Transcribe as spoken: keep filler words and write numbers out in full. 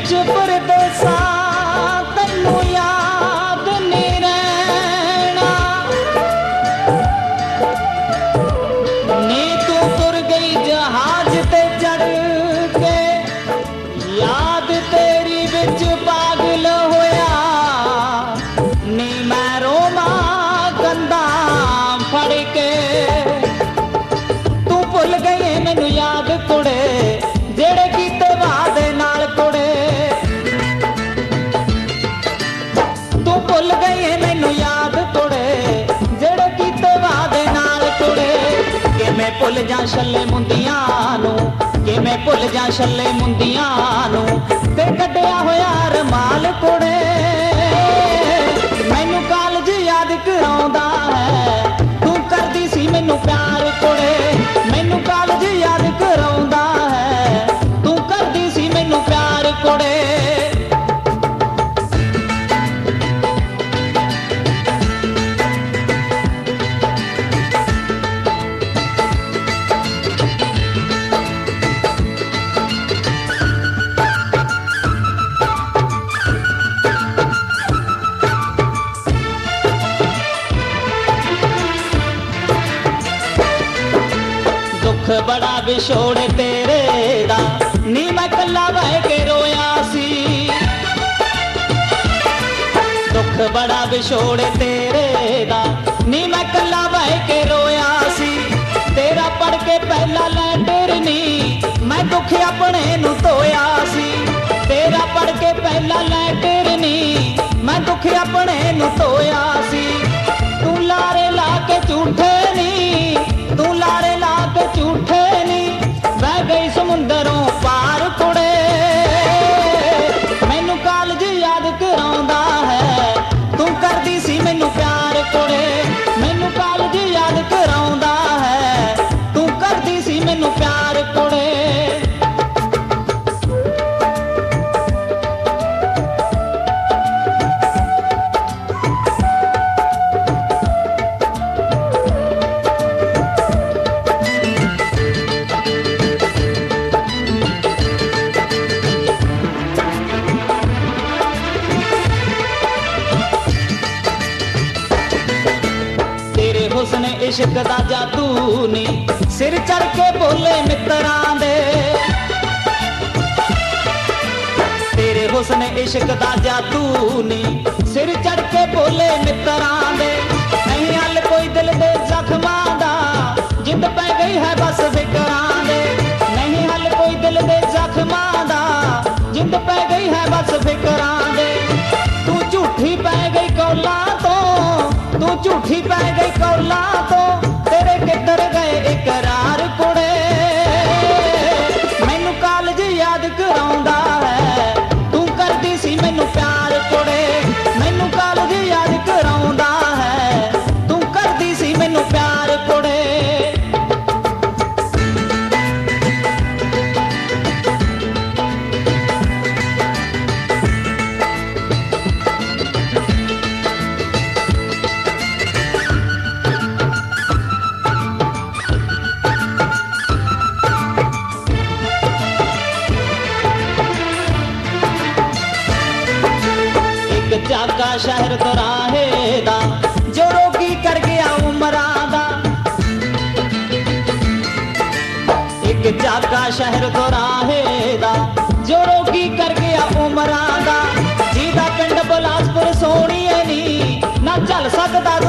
विच परदेसा तैनू याद नहीं रहना नी तू तुर गई जहाज ते चढ़ के याद तेरी विच पागल होया नी मैं रोमा कंधा फड़ के तू भुल गई मैनू याद कुड़े जेड़े कीते वादे नाल कुड़े तू भुल गई मैनू याद कुड़े जेड़े कीते वादे नाल कुड़े कि मैं भुल जा छल्ले मुंदियां नू कि मैं भुल जा छल्ले मुंदियां नू ते कड्डिया होया रमाल कुड़े मैनू कालज याद कराउंदा है तू करदी सी मैनू प्यार कुड़े मैनू कालज याद कराउंदा है तू करदी सी मैनू प्यार कुड़े बड़ा विछोड़ तेरे दा नी मैं कला बह के रोया सी दुख बड़ा विछोड़ तेरे दा नी मैं कला बह के रोया सी तेरा पढ़ के पहला लैटर नी मैं दुख अपने नू धोया सी तेरा पढ़ के पहला लैटर नी मैं दुख अपने नू धोया सी तू लारे ला के झूठे नी तू लारे ला के झूठे नी बह गई समुंदरों पार कुड़े मैनू कालज याद कराउंदा है तू करदी सी मैनू प्यार कुड़े मैनू कालज याद कराउंदा है तू करदी सी मैनू प्यार कुड़े हुस्न इश्क दा जादू नी सिर चढ़ के बोले मित्रां दे तेरे हुस्न इश्क दा जादू नी सिर चढ़ के बोले मित्रां दे नहीं हल कोई दिल दे जख्मां दा जिंद पै गई है बस फिकरां दे नहीं हल कोई दिल दे जख्मां दा जिंद पै गई है बस फिकरां दे तू झूठी पै गई कौला तो तू झूठी पै गई कौला तो तेरे किधर गए इकरार कुड़े मैनू कालज याद कराउंदा है तू करदी सी मैनू प्यार कुड़े मैनू कालज याद कराउंदा है तू करदी सी मैनू प्यार कुड़े जागा शहर दोराहे दा जो रोगी कर गया उमरां दा एक जागा शहर दोराहे दा जो रोगी कर गया उमरां दा जीदा पिंड बिलासपुर सोहणीए नी ना चल सकदा